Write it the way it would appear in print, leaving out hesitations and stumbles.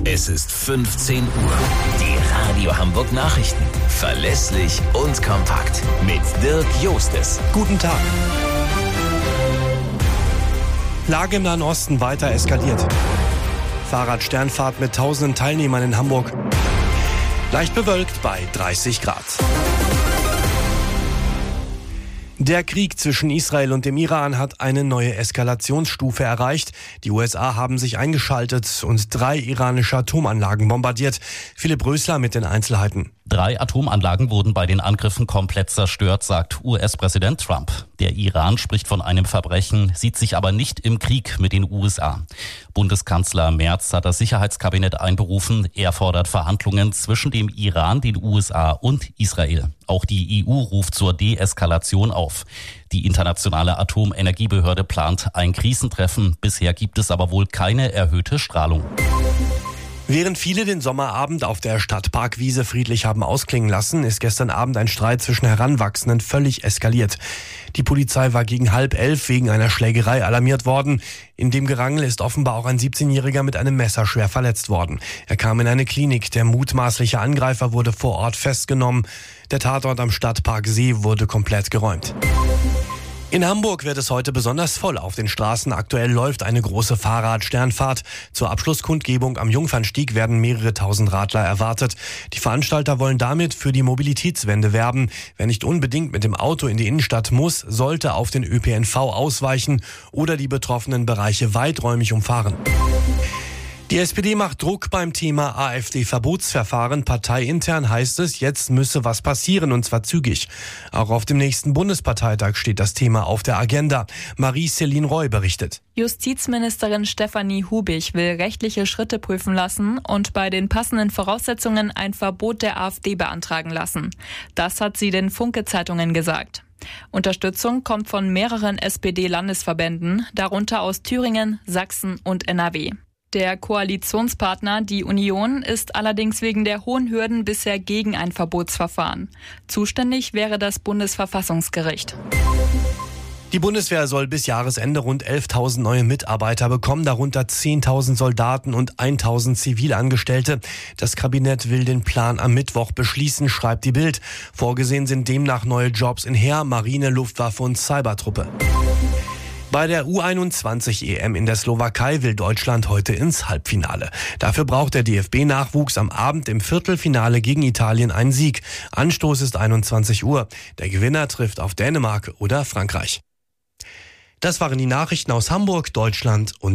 Es ist 15 Uhr. Die Radio Hamburg Nachrichten. Verlässlich und kompakt. Mit Dirk Jostes. Guten Tag. Lage im Nahen Osten weiter eskaliert. Fahrradsternfahrt mit tausenden Teilnehmern in Hamburg. Leicht bewölkt bei 30 Grad. Der Krieg zwischen Israel und dem Iran hat eine neue Eskalationsstufe erreicht. Die USA haben sich eingeschaltet und 3 iranische Atomanlagen bombardiert. Philipp Rösler mit den Einzelheiten. 3 Atomanlagen wurden bei den Angriffen komplett zerstört, sagt US-Präsident Trump. Der Iran spricht von einem Verbrechen, sieht sich aber nicht im Krieg mit den USA. Bundeskanzler Merz hat das Sicherheitskabinett einberufen. Er fordert Verhandlungen zwischen dem Iran, den USA und Israel. Auch die EU ruft zur Deeskalation auf. Die internationale Atomenergiebehörde plant ein Krisentreffen. Bisher gibt es aber wohl keine erhöhte Strahlung. Während viele den Sommerabend auf der Stadtparkwiese friedlich haben ausklingen lassen, ist gestern Abend ein Streit zwischen Heranwachsenden völlig eskaliert. Die Polizei war gegen 10:30 wegen einer Schlägerei alarmiert worden. In dem Gerangel ist offenbar auch ein 17-Jähriger mit einem Messer schwer verletzt worden. Er kam in eine Klinik. Der mutmaßliche Angreifer wurde vor Ort festgenommen. Der Tatort am Stadtpark See wurde komplett geräumt. In Hamburg wird es heute besonders voll auf den Straßen. Aktuell läuft eine große Fahrradsternfahrt. Zur Abschlusskundgebung am Jungfernstieg werden mehrere tausend Radler erwartet. Die Veranstalter wollen damit für die Mobilitätswende werben. Wer nicht unbedingt mit dem Auto in die Innenstadt muss, sollte auf den ÖPNV ausweichen oder die betroffenen Bereiche weiträumig umfahren. Die SPD macht Druck beim Thema AfD-Verbotsverfahren. Parteiintern heißt es, jetzt müsse was passieren, und zwar zügig. Auch auf dem nächsten Bundesparteitag steht das Thema auf der Agenda. Marie-Céline Roy berichtet. Justizministerin Stefanie Hubig will rechtliche Schritte prüfen lassen und bei den passenden Voraussetzungen ein Verbot der AfD beantragen lassen. Das hat sie den Funke-Zeitungen gesagt. Unterstützung kommt von mehreren SPD-Landesverbänden, darunter aus Thüringen, Sachsen und NRW. Der Koalitionspartner, die Union, ist allerdings wegen der hohen Hürden bisher gegen ein Verbotsverfahren. Zuständig wäre das Bundesverfassungsgericht. Die Bundeswehr soll bis Jahresende rund 11.000 neue Mitarbeiter bekommen, darunter 10.000 Soldaten und 1.000 Zivilangestellte. Das Kabinett will den Plan am Mittwoch beschließen, schreibt die Bild. Vorgesehen sind demnach neue Jobs in Heer, Marine, Luftwaffe und Cybertruppe. Bei der U21-EM in der Slowakei will Deutschland heute ins Halbfinale. Dafür braucht der DFB-Nachwuchs am Abend im Viertelfinale gegen Italien einen Sieg. Anstoß ist 21 Uhr. Der Gewinner trifft auf Dänemark oder Frankreich. Das waren die Nachrichten aus Hamburg, Deutschland und